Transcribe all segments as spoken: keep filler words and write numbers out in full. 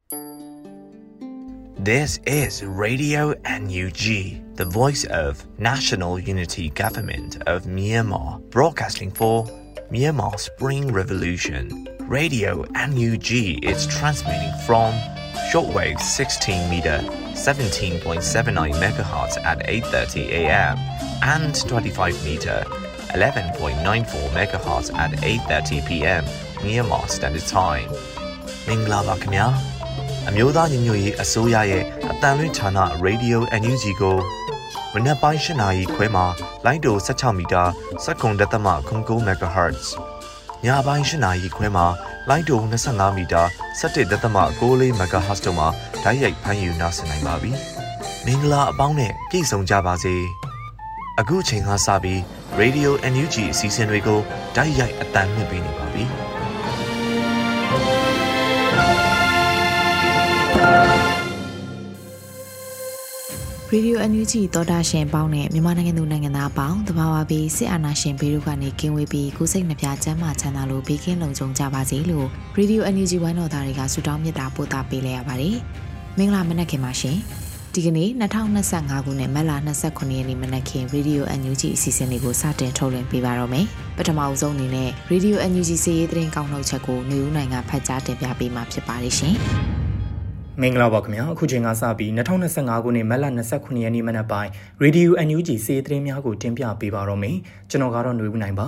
This is Radio N U G, the voice of National Unity Government of Myanmar, broadcasting for Myanmar Spring Revolution. Radio N U G is transmitting from shortwave sixteen meter, seventeen point seven nine megahertz at eight thirty a m and twenty-five meter, eleven point nine four megahertz at eight thirty p m Myanmar Standard Time. မင်္ဂလာပါခင်ဗျာအမျိုးသားညီညွတ်ရေးအစိုးရရဲ့အတန်လွင့်ဌာန Radio N U G ကိုမနက်ပိုင်း၈နာရီခွဲမှာလိုင်းတို၁၆မီတာစက္ကန့်တသမ၉၉ megahertz ညပိုင်း၈နာရီခွဲမှာလိုင်းတို၂၅မီတာ၁၁တသမ၉၄ megahertz တို့မှာဓာတ်ရိုက်ဖမ်းယူနားဆင်နိုင်ပါပြီမင်္ဂလာအပေါင်းနဲ့ပြည့်စုံကြပါစေအခုချိန်ကစပြီး Radio N U G အစီအစဉ်တွေကိုဓာတ်ရိုက်အတန်လွှင့်ပေးနေပါပြီရေဒီယို N U G သောတာရှင်ပေါင်းနဲ့မြန်မာနိုင်ငံသူနိုင်ငံသားပေါင်းတဘာဝပြီးစစ်အာဏာရှင်ဘေးတို့ကနေကင်းဝေးပြီးကိုယ်စိတ်နှပြချမ်းသာချမ်းသာလို့ဘေးကင်းလုံခြုံကြပါစေလို့ရေဒီယို N U G ဝိုင်းတော်သားတွေကဆုတောင်းမေတ္တာပို့သပေးလိုက်ရပါတယ်။မင်္ဂလာမနက်ခင်ပါရှင်။ဒီကနေ့၂၀၂၅ခုနှစ်မတ်လ၂၉ရက်နေ့မနက်ခင်းရေဒီယို N U G အစီအစဉ်လေးကိုစတင်ထုတ်လွှင့်ပေးပါတော့မယ်။ပထမအဆုံးအနေနဲ့ရေဒီယို N U G စီးရေးသတင်းကောက်နှုတ်ချက်ကိုနေဦးနိုင်ငံဖတ်ကြားတင်ပြပေးမှာဖြစ်ပါတယ်ရှင်။မင်္ဂလာပါခင်ဗျာအခုချိန်ကစပြီး၂၀၂၅ခုနှစ်မတ်လ၂၉ရက်နေ့မနက်ပိုင်း Radio N U G စီးရီးသတင်းများကိုတင်ပြပေးပါတော့မယ်ကျွန်တော်ကတော့ຫນွေဦးနိုင်ပါ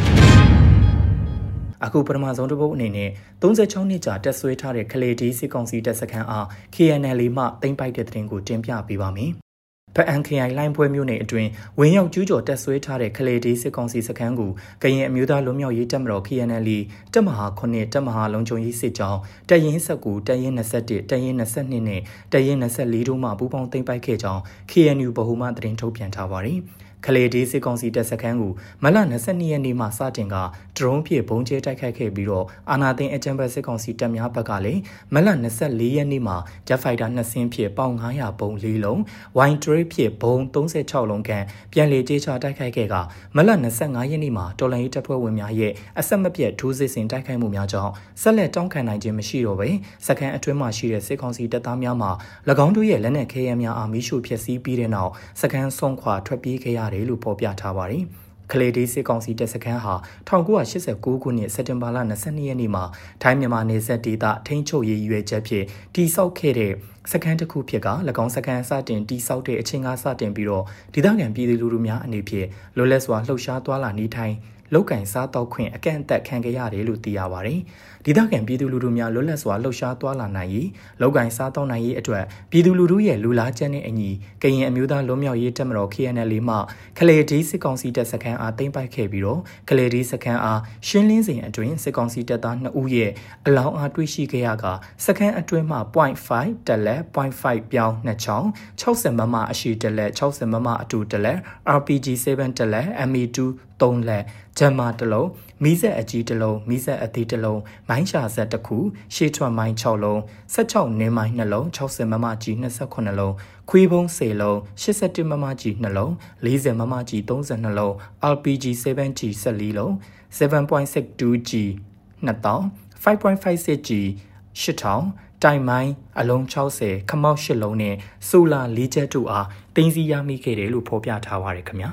အခုပထမဆုံးတစ်ပုဒ်အနေနဲ့၃၆နှစ်ကြာတက်ဆွဲထားတဲ့ခလေတီစစ်ကောင်စီတပ်စခန်းအား K N L မှသိမ်းပိုက်တဲ့သတင်းကိုတင်ပြပေးပါမယ်ဖအန်ခရိုင်လိုင်းပွဲမြို့နယ်အတွင်းဝင်းရောက်ကျူးကျော်တက်ဆွဲထားတဲ့ခလေတီစစ်ကောင်စီစခန်းကိုကရင်အမျိုးသားလွတ်မြောက်ရေးတပ်မတော် K N L တပ်မဟာခုနှစ်တပ်မဟာလုံခြုံရေးစစ်ကြောင်းတပ်ရင်း၁၉တပ်ရင်း၂၁တပ်ရင်း၂၂နဲ့တပ်ရင်း၂၄တို့မှပူးပေါင်းသိမ်းပိုက်ခဲ့ကြောင်း K N U ဗဟိုမှသတင်းထုတ်ပြန်ထားပါတယ်ခလေတီစစ်ကောင်စီတပ်စခန်းကိုမလ၂၂ရက်နေ့မှစတင်ကဒရုန်းဖြင့်ဘုံကျဲတိုက်ခိုက်ခဲ့ပြီးတော့အာနာသိန်းအကြမ်းဖက်စစ်ကောင်စီတပ်များဘက်ကလည်းမလ၂၄ရက်နေ့မှာဂျက်ဖိုက်တာနှစ်စင်းဖြင့်ပေါင်၅၀၀ဘုံ၄လုံးဝိုင်ထရေးဖြင့်ဘုံ၃၆လုံးခန့်ပြန်လည်ကျေးချတိုက်ခိုက်ခဲ့ကမလ၂၅ရက်နေ့မှာတော်လှန်ရေးတပ်ဖွဲ့ဝင်များရဲ့အဆက်မပြတ်ထိုးစစ်ဆင်တိုက်ခိုက်မှုများကြောင့်ဆက်လက်တောင်းခံနိုင်ခြင်းမရှိတော့ဘဲစခန်းအတွင်းမှာရှိတဲ့စစ်ကောင်စီတပ်သားများမှာ၎င်းတို့ရဲ့လက်နက်ခဲယမ်းများအားမိရှို့ဖျက်ဆီးပြီးတဲ့နောက်စခန်းဆုံးခွာထွက်ပြေးခဲ့ရတယ်လို့ဖော်ပြထားပါတယ်။ခလေတီစစ်ကောင်စီတပ်စခန်းဟာ၁၉၈၉ခုနှစ်စက်တင်ဘာလ၂၂ရက်နေ့မှာထိုင်းမြန်မာနယ်စပ်ဒေသထိန်းချုပ်ရေးရွေးချက်ဖြင့်တည်ဆောက်ခဲ့တဲ့စခန်းတစ်ခုဖြစ်က၎င်းစခန်းစတင်တည်ဆောက်တဲ့အချိန်ကစတင်ပြီးတော့ဒေသခံပြည်သူလူထုများအနေဖြင့်လွတ်လပ်စွာလှုပ်ရှားသွားလာနေထိုင်လောက်ကင်စားတောက်ခွင့်အကန့်အသတ်ခံခဲ့ရတယ်လို့သိရပါတယ်။ဒေသခံပြည်သူလူထုများလွတ်လပ်စွာလှုပ်ရှားသွားလာနိုင်ရေးလောက်ကင်စားတောက်နိုင်ရေးအတွက်ပြည်သူလူထုရဲ့လူလားချက်နဲ့အညီကရင်အမျိုးသားလွတ်မြောက်ရေးတပ်မတော် K N L မှခလေတီစစ်ကောင်စီတပ်စခန်းအားသိမ်းပိုက်ခဲ့ပြီးတော့ခလေတီစခန်းအားရှင်းလင်းစဉ်အတွင်းစစ်ကောင်စီတပ်သားနှစ်ဦးရဲ့အလောင်းအားတွေ့ရှိခဲ့ရကစခန်းအတွင်းမှ point five တက်လက် point five ပြောင်းနှစ်ချောင်း၆၀မမအရှိတက်လက်၆၀မမအတူတက်လက် R P G seven တက်လက် M A twoသုံးလက်ဂျမ်မာတစ်လုံးမီးစက်အကြီးတစ်လုံးမီးစက်အသေးတစ်လုံးမိုင်းရှာစက်တစ်ခုရှေ့ထွက်မိုင်း၆လုံး၁၆နင်းမိုင်း၂လုံး၆၀မမကြီး၂၈လုံးခွေးပုံး၁၀လုံး၈၁မမကြီး၂လုံး၄၀မမကြီး၃၂လုံး R P G seven G ၁၄လုံး seven point six two G နှစ်တောင် five point five six G ၈ထောင်တိုင်မိုင်းအလုံး၆၀ခမောက်၈လုံးနဲ့ဆိုလာ၄ချက်တို့အားတင်စီရမိခဲ့တယ်လို့ဖော်ပြထားပါတယ်ခင်ဗျာ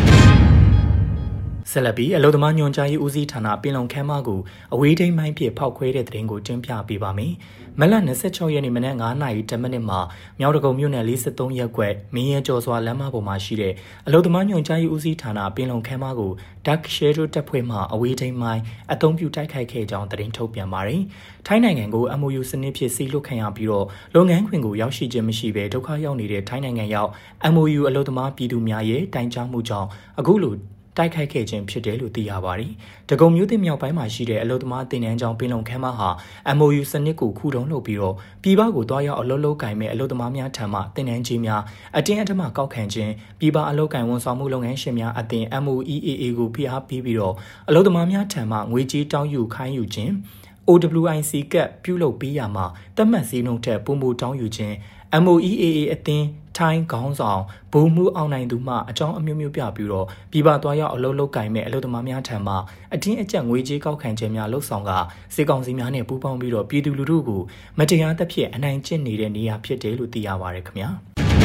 ဆက်လက်ပြီးအလုံသမားညွန်ကြားရေးဦးစီးဌာနပင်လုံခမ်းမကိုအဝေးထိန်းမိုင်းဖြင့်ဖောက်ခွဲတဲ့သတင်းကိုတင်ပြပေးပါမယ်။မလ၂၆ရက်နေ့မနက်၅နာရီ၁မိနစ်မှာမြောက်တကုံမြို့နယ်၄၃ရပ်ကွက်မင်းရဲကျော်စွာလမ်းမပေါ်မှာရှိတဲ့အလုံသမားညွန်ကြားရေးဦးစီးဌာနပင်လုံခမ်းမကို Dark Shadow တပ်ဖွဲ့မှအဝေးထိန်းမိုင်းအသုံးပြုတိုက်ခိုက်ခဲ့ကြောင်းသတင်းထုတ်ပြန်ပါတယ်။ထိုင်းနိုင်ငံကို M O U စနစ်ဖြင့်စီးလွတ်ခံရပြီးတော့လုပ်ငန်းခွင်ကိုရောက်ရှိခြင်းမရှိဘဲဒုက္ခရောက်နေတဲ့ထိုင်းနိုင်ငံရောက် M O U အလုံသမားပြည်သူများရဲ့တိုင်ကြားမှုကြောင့်အခုလိုတိုက်ခိုက်ခဲ့ခြင်းဖြစ်တယ်လို့သိရပါတယ်။တကုံမျိုးသစ်မြောက်ပိုင်းမှာရှိတဲ့အလုံသမားတင်နန်းကျောင်းပင်လုံခမ်းမဟာ M O U စနစ်ကိုခုတုံးလုပ်ပြီးတော့ပြည်ပကိုတွားရောက်အလုပ်လုပ်ကင်မဲ့အလုံသမားများထံမှတင်နန်းကြီးများအတင်းအဓမ္မကောက်ခံခြင်းပြည်ပအလုပ်ကင်ဝန်ဆောင်မှုလုပ်ငန်းရှင်များအသင်း M O E A A ကိုဖိအားပေးပြီးတော့အလုံသမားများထံမှငွေကြေးတောင်းယူခိုင်းယူခြင်း O W I C ကပြုလုပ်ပေးရမှာတတ်မှတ်စည်းနှုန်းထက်ပိုမိုတောင်းယူခြင်း M O E A A အသင်းထထိုင်းခေါင်းဆောင်ဘိုးမှုအောင်နိုင်သူမှအကြောင်းအမျိုးမျိုးပြပြီးတော့ပြည်ပသွားရောက်အလုပ်လုပ်ကိုင်မဲ့အလုပ်သမားများထံမှအတင်းအကျပ်ငွေကြေးကောက်ခံခြင်းများလှုပ်ဆောင်ကစစ်ကောင်စီများနဲ့ပူးပေါင်းပြီးတော့ပြည်သူလူထုကိုမတရားသဖြင့်အနိုင်ကျင့်နေတဲ့နေရာဖြစ်တယ်လို့သိရပါတယ်ခင်ဗျာ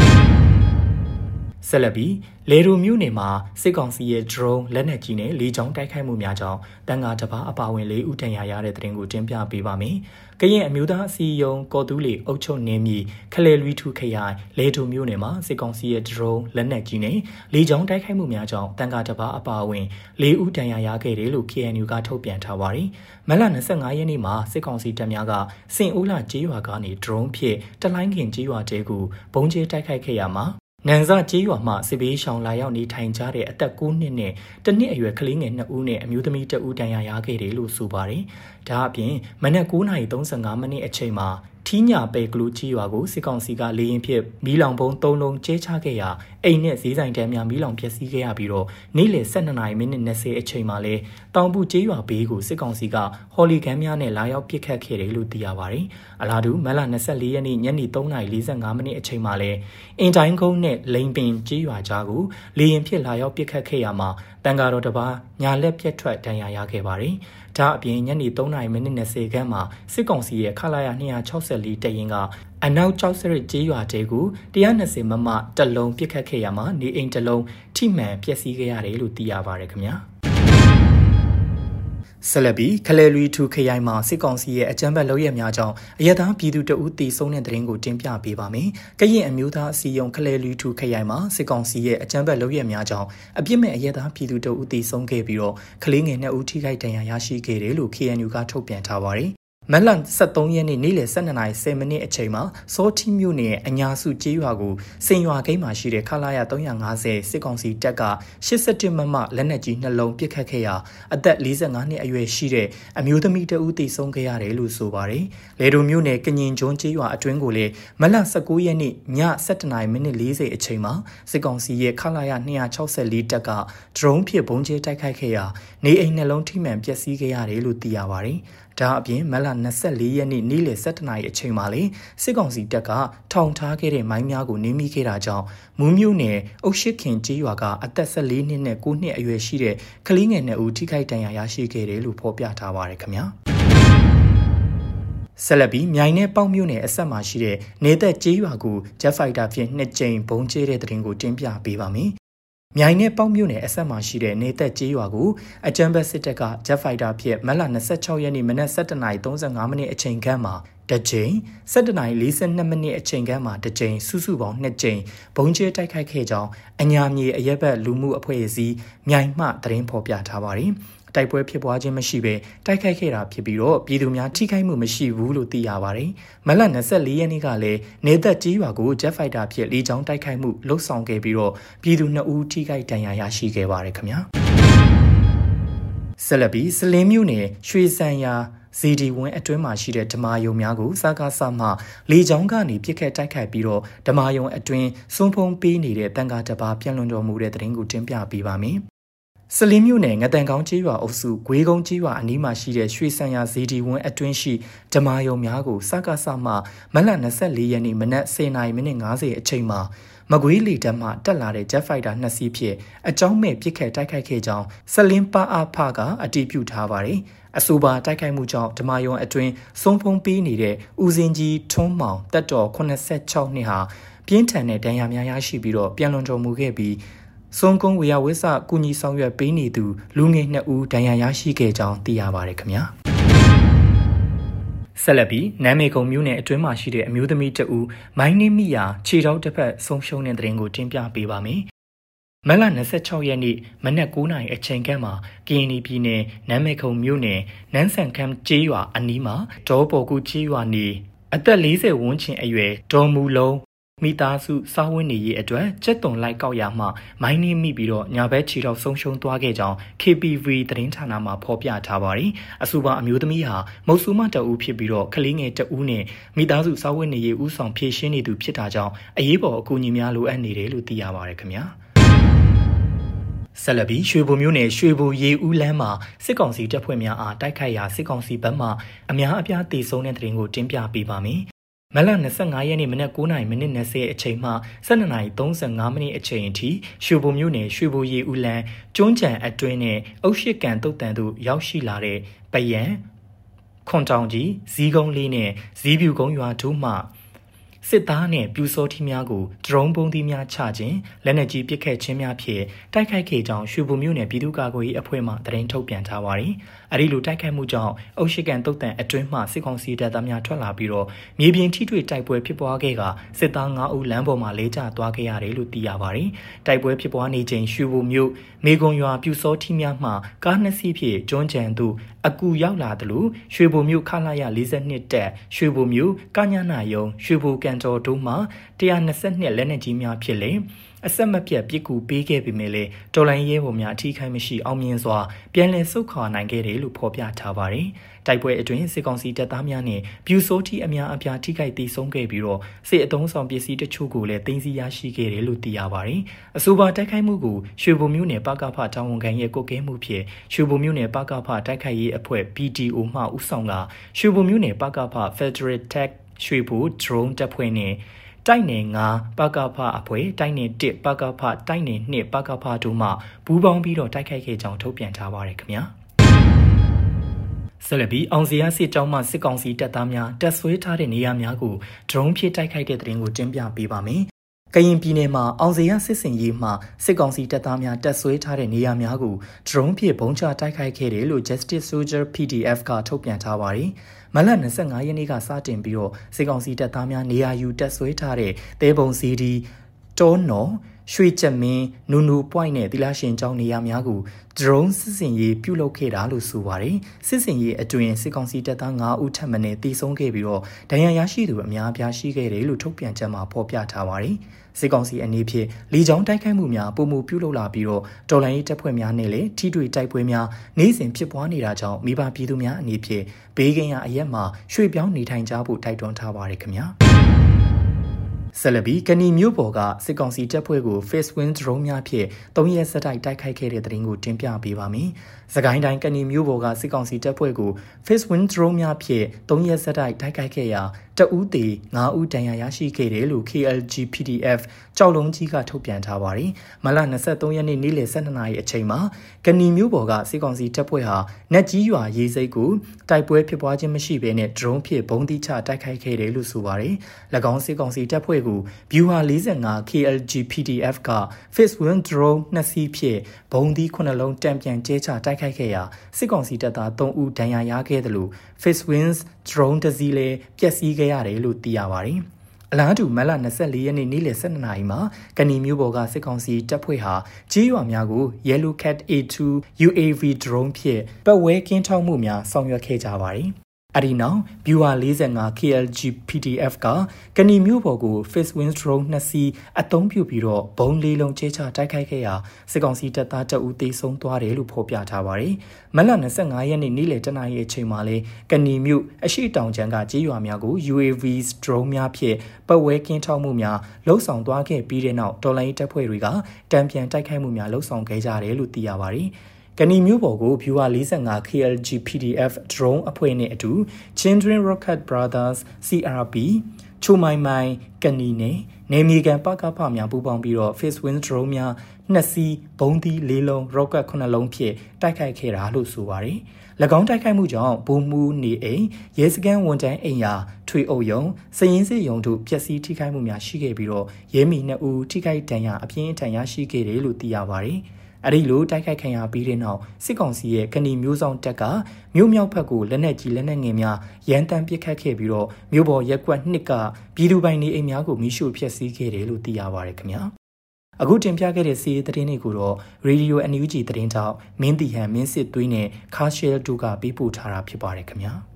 ဆက်လက်ပြီးလေဒိုမြို့နယ်မှာစစ်ကောင်စီရဲ့ drone လက်နက်ကြီးနဲ့လေကြောင်းတိုက်ခိုက်မှုများကြောင့်တန်ဃာတစ်ပါးအပါအဝင်၄ဦးဒဏ်ရာရတဲ့တဲ့တင်ကိုတင်ပြပေးပါမယ်။ကရင်အမျိုးသားအစည်းအရုံးကော်တူးလီအုပ်ချုပ်နေမြေခလဲလွီထူခရိုင်လေဒိုမြို့နယ်မှာစစ်ကောင်စီရဲ့ drone လက်နက်ကြီးနဲ့လေကြောင်းတိုက်ခိုက်မှုများကြောင့်တန်ဃာတစ်ပါးအပါအဝင်၄ဦးဒဏ်ရာရခဲ့တယ်လို့ K N U ကထုတ်ပြန်ထားပါတယ်။မတ်လ၂၅ရက်နေ့မှာစစ်ကောင်စီတပ်များကစင်အိုးလာကျေးရွာကနေ drone ဖြင့်တလိုင်းခင်ကျေးရွာတဲကိုဘုံကျဲတိုက်ခိုက်ခဲ့ရမှာနန်စာကျေးရွာမှစစ်ဘေးရှောင်လာရောက်နေထိုင်ကြတဲ့အသက်၉နှစ်နဲ့တစ်နှစ်အရွယ်ကလေးငယ်နှစ်ဦးနဲ့အမျိုးသမီးတစ်ဦးဒဏ်ရာရခဲ့တယ်လို့ဆိုပါတယ်။ဒါအပြင်မနက်၉နာရီ၃၅မိနစ်အချိန်မှာထီးညာပဲကလူကြီးရွာကိုစစ်ကောင်စီကလေရင်ဖြစ်မီးလောင်ပုံသုံးလုံးကျဲချခဲ့ရာအိမ်နဲ့ဈေးဆိုင်တန်းများမီးလောင်ပျက်စီးခဲ့ရပြီးတော့နေ့လယ်၁၂နာရီမိနစ်၂၀အချိန်မှာလဲတောင်ပူကျေးရွာဘေးကိုစစ်ကောင်စီကဟော်လီဂန်များနဲ့လာရောက်ပစ်ခတ်ခဲ့တယ်လို့သိရပါတယ်။အလားတူမတ်လ၂၄ရက်နေ့ညနေ၃နာရီ၄၅မိနစ်အချိန်မှာလဲအင်တိုင်းကုန်းနဲ့လိန်ပင်ကျေးရွာကြားကိုလေရင်ဖြစ်လာရောက်ပစ်ခတ်ခဲ့ရမှာတန်ဃာတော်တစ်ပါးညာလက်ပြတ်ထွက်ဒဏ်ရာရခဲ့ပါတယ်။ဒါအပြင်ညနေ၃နာရီမိနစ်၂၀ခန့်မှာစစ်ကောင်စီရဲ့ခလာရ၂၆၄တရင်ကအနောက်ကျောက်စရစ်ကျေးရွာတဲကို၁၂၀မမတလုံးပစ်ခတ်ခဲ့ရမှာနေအိမ်တလုံးထိမှန်ပျက်စီးခဲ့ရတယ်လို့သိရပါတယ်ခင်ဗျာဆလဘီခလဲလွီထူခရိုင်မှာစစ်ကောင်စီရဲ့အကြမ်းဖက်လုပ်ရများကြောင့်အရသာပြည်သူတအုပ်တီဆုံးတဲ့တဲ့ရင်ကိုတင်ပြပေးပါမယ်။ကရင်အမျိုးသားအစည်းအရုံးခလဲလွီထူခရိုင်မှာစစ်ကောင်စီရဲ့အကြမ်းဖက်လုပ်ရများကြောင့်အပြစ်မဲ့အရသာပြည်သူတအုပ်တီဆုံးခဲ့ပြီးတော့ကလေးငယ်နှစ်ဦးထိခိုက်ဒဏ်ရာရရှိခဲ့တယ်လို့ K N U ကထုတ်ပြန်ထားပါတယ်။မတ်လ၁၃ရက်နေ့နေ့လယ်၁၂နာရီ၁၀မိနစ်အချိန်မှာစောထီမြို့နယ်အညာစုကျေးရွာကိုစင်ရွာကိန်းမှာရှိတဲ့ခလာရ၃၅၀စစ်ကောင်စီတပ်က၈၁မမလက်နက်ကြီးနှလုံးပစ်ခတ်ခဲ့ရာအသက်၄၅နှစ်အရွယ်ရှိတဲ့အမျိုးသမီးတဦးသေဆုံးခဲ့ရတယ်လို့ဆိုပါတယ်။လေဒိုမြို့နယ်ကညင်ကျွန်းကျေးရွာအတွင်းကိုလည်းမတ်လ၁၉ရက်နေ့ည၁၁နာရီမိနစ်၄၀အချိန်မှာစစ်ကောင်စီရဲ့ခလာရ၂၆၄တပ်က drone ဖြင့်ဘုံကျဲတိုက်ခိုက်ခဲ့ရာနေအိမ်နှလုံးထိမှန်ပျက်စီးခဲ့ရတယ်လို့သိရပါတယ်။ဒါအပြင်မတ်လ၂၄ရက်နေ့နေ့လယ်၁၁နာရီအချိန်မှာလေစစ်ကောင်စီတပ်ကထောင်ထားခဲ့တဲ့မိုင်းများကိုနင်းမိခဲ့တာကြောင့်မူးမြို့နယ်အုတ်ရှိခင်ကျေးရွာကအသက်၁၄နှစ်နဲ့၉နှစ်အရွယ်ရှိတဲ့ကလေးငယ်နှစ်ဦးထိခိုက်ဒဏ်ရာရရှိခဲ့တယ်လို့ဖော်ပြထားပါတယ်ခင်ဗျာဆလဘီမြိုင်နဲ့ပေါက်မြို့နယ်အဆက်မှာရှိတဲ့နေသက်ကျေးရွာကိုဂျက်ဖိုက်တာဖြင့်နှစ်ကြိမ်ဘုံကျဲတဲ့တဲ့ရင်ကိုတင်ပြပေးပါမယ်မြိုင်နဲ့ပေါက်မြို့နယ်အဆက်မှာရှိတဲ့နေသက်ကျေးရွာကိုအကြမ်းဖက်စစ်တပ်ကဂျက်ဖိုက်တာဖြင့်မတ်လ၂၆ရက်နေ့မနက်၁၁နာရီ၃၅မိနစ်အချိန်ခန့်မှာတစ်ကြိမ်၁၁နာရီ၄၂မိနစ်အချိန်ခန့်မှာတစ်ကြိမ်စုစုပေါင်းနှစ်ကြိမ်ဘုံကျဲတိုက်ခိုက်ခဲ့ကြောင်းအညာမြေအရက်ဘက်လူမှုအဖွဲ့အစည်းမြိုင်မှသတင်းဖော်ပြထားပါတယ်။တိုက်ပွဲဖြစ်ပွားခြင်းမရှိဘဲတိုက်ခိုက်ခဲ့တာဖြစ်ပြီးတော့ပြည်သူများထိခိုက်မှုမရှိဘူးလို့သိရပါတယ်။မတ်လ၂၄ရက်နေ့ကလည်းနေသက်ကြီးရွာကိုဂျက်ဖိုက်တာဖြင့်လေကြောင်းတိုက်ခိုက်မှုလှုပ်ဆောင်ခဲ့ပြီးတော့ပြည်သူနှစ်ဦးထိခိုက်ဒဏ်ရာရရှိခဲ့ပါတယ်ခင်ဗျာ။ဆလဘီစလင်းမြို့နယ်ရွှေစံယာစီဒီဝင်းအတွင်းမှာရှိတဲ့ဓမာယုံများကိုစကားဆမှလေကြောင်းကနေပြစ်ခတ်တိုက်ခိုက်ပြီးတော့ဓမာယုံအတွင်းစွန့်ဖုံးပေးနေတဲ့တန်ခါတစ်ပါးပြန်လွန်တော်မူတဲ့တဲ့ရင်ကိုတင်ပြပေးပါမယ်။စလင်းမြို့နယ်ငတန်ကောင်းကျေးရွာအုပ်စုဂွေးကုန်းကျေးရွာအနီးမှာရှိတဲ့ရွှေစံယာဇီဒီဝင်းအတွင်းရှိဓမာယုံများကိုစကားဆမှမတ်လ၂၄ရက်နေ့မနက်၁၀နာရီမိနစ်၅၀အချိန်မှာမကွေးလီတပ်မှတက်လာတဲ့ဂျက်ဖိုက်တာနှစ်စီးဖြင့်အကြောင်းမဲ့ပစ်ခတ်တိုက်ခိုက်ခဲ့ကြောင်းစလင်းပါအားဖကအတည်ပြုထားပါတယ်။အဆိုပါတိုက်ခိုက်မှုကြောင့်ဓမာယုံအတွင်းဆုံးဖုံးပေးနေတဲ့ဦးစင်းကြီးထွန်းမောင်တက်တော်၈၆နှစ်ဟာပြင်းထန်တဲ့ဒဏ်ရာများရရှိပြီးတော့ပြန်လွန်တော်မူခဲ့ပြီးစုံကုန်းဝေယဝစ္စကုညီဆောင်ရွက်ပေးနေသူလူငယ်နှစ်ဦးဒဏ်ရာရရှိခဲ့ကြောင်းသိရပါတယ်ခင်ဗျာဆက်လက်ပြီးနမ်းမေခုံမြို့နယ်အတွင်းမှာရှိတဲ့အမျိုးသမီးတဦးမိုင်းနှင်းမိရာခြေထောက်တစ်ဖက်ဆုံးရှုံးတဲ့တဲ့ရင်ကိုတင်ပြပေးပါမယ်မတ်လ၂၆ရက်နေ့မနက်၉နာရီအချိန်ခန့်မှာကရင်ပြည်နယ်နမ်းမေခုံမြို့နယ်နန်းဆန်ခမ်းကျေးရွာအနီးမှာဒေါ်ပေါ်ကူကျေးရွာနေအသက်၄၀ဝန်းကျင်အရွယ်ဒေါ်မူလုံးမိသားစုစားဝတ်နေရေးအတွက်ကြက်သွန်လိုက်ကောက်ရမှမိုင်းနှင်းမိပြီးတော့ညာဘက်ခြေထောက်ဆုံးရှုံးသွားခဲ့ကြောင်း K P V သတင်းဌာနမှဖော်ပြထားပါတယ်။အဆိုပါအမျိုးသမီးဟာမုတ်ဆူမတအူဖြစ်ပြီးတော့ကလေးငယ်တဦးနဲ့မိသားစုစားဝတ်နေရေးဦးဆောင်ဖြည့်ရှင်းနေသူဖြစ်တာကြောင့်အရေးပေါ်အကူအညီများလိုအပ်နေတယ်လို့သိရပါတယ်ခင်ဗျာ။ဆလဘီရွှေဘုံမျိုးနယ်ရွှေဘိုရေဦးလမ်းမှာစစ်ကောင်စီတပ်ဖွဲ့များအားတိုက်ခိုက်ရာစစ်ကောင်စီဘက်မှအများအပြားတေဆုံးတဲ့တဲ့ရင်ကိုတင်ပြပေးပါမယ်။မလ၂၅ရက်နေ့မနက်၉နာရီမိနစ်၂၀အချိန်မှ၁၂နာရီ၃၅မိနစ်အချိန်အထိရွှေဘိုမြို့နယ်ရွှေဘိုရေဦးလန်းကျွန်းကြံအတွင်းနဲ့အုတ်ရှိကန်တုတ်တန်တို့ရောက်ရှိလာတဲ့ပယံခွန်တောင်ကြီးဇီးကုန်းလေးနဲ့ဇီးပြူကုန်းရွာတို့မှစစ်သားနဲ့ပြူစောထီးများကိုဒရုန်းပုံသီးများချခြင်းလက်နက်ကြီးပစ်ခတ်ခြင်းများဖြင့်တိုက်ခိုက်ခဲ့ကြောင်းရွှေဘိုမြို့နယ်ပြည်သူ့ကာကွယ်ရေးအဖွဲ့မှသတင်းထုတ်ပြန်ထားပါတယ်။အဲဒီလိုတိုက်ခိုက်မှုကြောင့်အုတ်ရှိကန်တုတ်တန်အတွင်းမှစစ်ကောင်စီတပ်သားများထွက်လာပြီးတော့မြေပြင်ထိတွေ့တိုက်ပွဲဖြစ်ပွားခဲ့ကစစ်သား၅ဦးလမ်းပေါ်မှာလဲကျသွားခဲ့ရတယ်လို့သိရပါတယ်။တိုက်ပွဲဖြစ်ပွားနေချိန်ရွှေဘိုမြို့မေကွန်ရွာပြူစောထီးများမှကားနှစ်စီးဖြင့်ကျွန်းကြံသို့အကူရောက်လာတယ်လို့ရွှေဘိုမြို့ခလာရ၄၂တက်ရွှေဘိုမြို့ကညနာယုံရွှေဘိုကန်တော်တို့မှ၁၂၂လက်နက်ကြီးများဖြစ်လေအဆက်မပြတ်ပြစ်ကူပေးခဲ့ပေမဲ့လေတော်လိုင်းရဲဘော်များအထီးခိုင်းမရှိအောင်မြင်စွာပြန်လည်ဆုတ်ခွာနိုင်ခဲ့တယ်လို့ဖော်ပြထားပါတယ်။တိုက်ပွဲအတွင်းစစ်ကောင်စီတပ်သားများနဲ့ပြူစိုးတီအများအပြားထိခိုက်ဒေဆုံးခဲ့ပြီးတော့စစ်အုံဆောင်ပစ္စည်းတချို့ကိုလည်းတင်စီရရှိခဲ့တယ်လို့သိရပါတယ်။အဆိုပါတိုက်ခိုက်မှုကိုရွှေဘိုမြို့နယ်ပကဖတာဝန်ခံရဲ့ကိုကဲမှုဖြင့်ရွှေဘိုမြို့နယ်ပကဖတိုက်ခိုက်ရေးအဖွဲ့ B D O မှဦးဆောင်ကရွှေဘိုမြို့နယ်ပကဖ Federal Tech ရွှေဘို Drone တပ်ဖွဲ့နဲ့တိုက်နယ်၅ပကဖအဖွဲ့တိုက်နယ်၁ပကဖတိုက်နယ်၂ပကဖတို့မှပူးပေါင်းပြီးတော့တိုက်ခိုက်ခဲ့ကြောင်းထုတ်ပြန်ထားပါတယ်ခင်ဗျာဆက်လက်ပြီးအောင်စရာစစ်ကြောင်းမှစစ်ကောင်စီတပ်သားများတပ်ဆွဲထားတဲ့နေရာများကိုဒရုန်းဖြင့်တိုက်ခိုက်တဲ့တဲ့ရင်ကိုတင်ပြပေးပါမယ်ကရင်ပြည်နယ်မှာအောင်စရစစ်စင်ရေးမှစစ်ကောင်စီတပ်သားများတပ်ဆွဲထားတဲ့နေရာများကိုဒရုန်းဖြင့်ဘုံချတိုက်ခိုက်ခဲ့တယ်လို့ Justice Soldier P D F ကထုတ်ပြန်ထားပါတယ်။မလ၂၅ရက်နေ့ကစတင်ပြီးတော့စစ်ကောင်စီတပ်သားများနေရာယူတပ်ဆွဲထားတဲ့တဲပုံစီဒီတောနော်ရွှေချက်မင်းနူနူပွိုင်းနဲ့တိလာရှင်ကျောင်းနေရာများကိုဒရုန်းစစ်စင်ရေးပြုလုပ်ခဲ့တာလို့ဆိုပါတယ်။စစ်စင်ရေးအတွင်းစစ်ကောင်စီတပ်သား၅ဦးထပ်မံနဲ့တည်ဆုံးခဲ့ပြီးတော့ဒဏ်ရာရရှိသူအများအပြားရှိခဲ့တယ်လို့ထုတ်ပြန်ချက်မှာဖော်ပြထားပါတယ်။စစ်ကောင်စီအနေဖြင့်လီချောင်းတိုက်ခိုက်မှုများပုံမှုပြုလုပ်လာပြီးတော့တော်လိုင်းရေးတပ်ဖွဲ့များနဲ့လည်းထိတွေ့တိုက်ပွဲများနေ့စဉ်ဖြစ်ပွားနေတာကြောင့်မိဘပြည်သူများအနေဖြင့်ဘေးကင်းရာအရက်မှာရွှေ့ပြောင်းနေထိုင်ကြဖို့တိုက်တွန်းထားပါတယ်ခင်ဗျာဆလဘီကနီမျိုးပေါ်ကစစ်ကောင်စီတပ်ဖွဲ့ကို Face Wind Drone များဖြင့်သုံးရက်ဆက်တိုက်တိုက်ခိုက်ခဲ့တဲ့တဲ့ရင်ကိုတင်ပြပေးပါမယ်။စကိုင်းတိုင်းကနီမျိုးပေါ်ကစစ်ကောင်စီတပ်ဖွဲ့ကို Face Wind Drone များဖြင့်သုံးရက်ဆက်တိုက်တိုက်ခိုက်ခဲ့ရာတဦးသေး၅ဦးဒဏ်ရာရရှိခဲ့တယ်လို့ K L G P D F ကြောက်လုံးကြီးကထုတ်ပြန်ထားပါတယ်။မလ၂၃ရက်နေ့နေ့လယ်၁၂နာရီအချိန်မှာကနီမျိုးပေါ်ကစစ်ကောင်စီတပ်ဖွဲ့ဟာနက်ကြီးရွာရေးစိတ်ကိုတိုက်ပွဲဖြစ်ပွားခြင်းမရှိဘဲနဲ့ drone ဖြင့်ဘုံတိချတိုက်ခိုက်ခဲ့တယ်လို့ဆိုပါတယ်။၎င်းစစ်ကောင်စီတပ်ဖွဲ့ကို Viewer ၄၅ K L G P D F က Face Wind Drone နှစ်စီးဖြင့်ဘုံဒီခုနှလုံးတံပြန်ကျဲချတိုက်ခိုက်ခဲ့ရာစစ်ကောင်စီတပ်သား၃ဦးဒဏ်ရာရခဲ့တယ်လို့ Face Wind Drone တစ်စီးလည်းပျက်စီးခဲ့ရတယ်လို့သိရပါတယ်။အလားတူမလ၂၄ရက်နေ့နေ့လယ်၁၂နာရီမှာကနီမျိုးပေါ်ကစစ်ကောင်စီတပ်ဖွဲ့ဟာကြီးရွာများကို Yellow Cat A two U A V drone ဖြင့်ပတ်ဝဲကင်းထောက်မှုများဆောင်ရွက်ခဲ့ကြပါတယ်။အဒီနောက် Viewer ၄၅ K L G P D F ကကနီမျိုးပေါ်ကို Face Wind Drone နှစ်စီးအသုံးပြုပြီးတော့ဘုံလေးလုံးကျဲချတိုက်ခိုက်ခဲ့ရာစစ်ကောင်စီတပ်သားတအူသေဆုံးသွားတယ်လို့ဖော်ပြထားပါတယ်။မလ၂၅ရက်နေ့နေ့လယ်တနာရီအချိန်မှာလေကနီမျိုးအရှိတောင်ကျန်းကကြေးရွာများကို U A V drone များဖြင့်ပတ်ဝဲကင်းထောက်မှုများလှုပ်ဆောင်သွားခဲ့ပြီးတဲ့နောက်တော်လိုင်းတပ်ဖွဲ့တွေကတံပြန်တိုက်ခိုက်မှုများလှုပ်ဆောင်ခဲ့ကြတယ်လို့သိရပါတယ်။ကနီမျိုးပေါ်ကို Viewer ၄၅ K L G P D F drone အဖွဲ့နဲ့အတူ Children Rocket Brothers C R B ချိုမိုင်မိုင်ကနီနဲ့နေမီကန်ပကဖများပူးပေါင်းပြီးတော့ Face Wind Drone များနှစ်စီးဘုံသီးလေးလုံး Rocket ခုနှစ်လုံးဖြင့်တိုက်ခိုက်ခဲ့တာလို့ဆိုပါတယ်။၎င်းတိုက်ခိုက်မှုကြောင့်ဘုံမူနေအိမ်ရဲစခန်းဝန်ထမ်းအိမ်ယာထွေအုပ်ယုံစည်ရင်းစစ်ယုံတို့ပျက်စီးထိခိုက်မှုများရှိခဲ့ပြီးတော့ရဲမီနှစ်ဦးထိခိုက်ဒဏ်ရာအပြင်းထန်ရရှိခဲ့တယ်လို့သိရပါတယ်။အဲဒီလိုတိုက်ခိုက်ခံရပြီးတဲ့နောက်စစ်ကောင်စီရဲ့ကဏီမျိုးဆောင်တပ်ကမြို့မြောက်ဘက်ကိုလက်နက်ကြီးလက်နက်ငယ်များရန်တမ်းပစ်ခတ်ခဲ့ပြီးတော့မြို့ပေါ်ရက်ကွက်နှစ်ကပြည်သူပိုင်နေအိမ်များကိုမိရှို့ဖျက်ဆီးခဲ့တယ်လို့သိရပါတယ်ခင်ဗျာအခုတင်ပြခဲ့တဲ့စီးရီးသတင်းတွေကိုတော့ Radio N U G သတင်းတောက်မင်းတီဟန်မင်းစစ်သွေးနဲ့ခါရှဲလ်တို့ကပေးပို့ထားတာဖြစ်ပါတယ်ခင်ဗျာ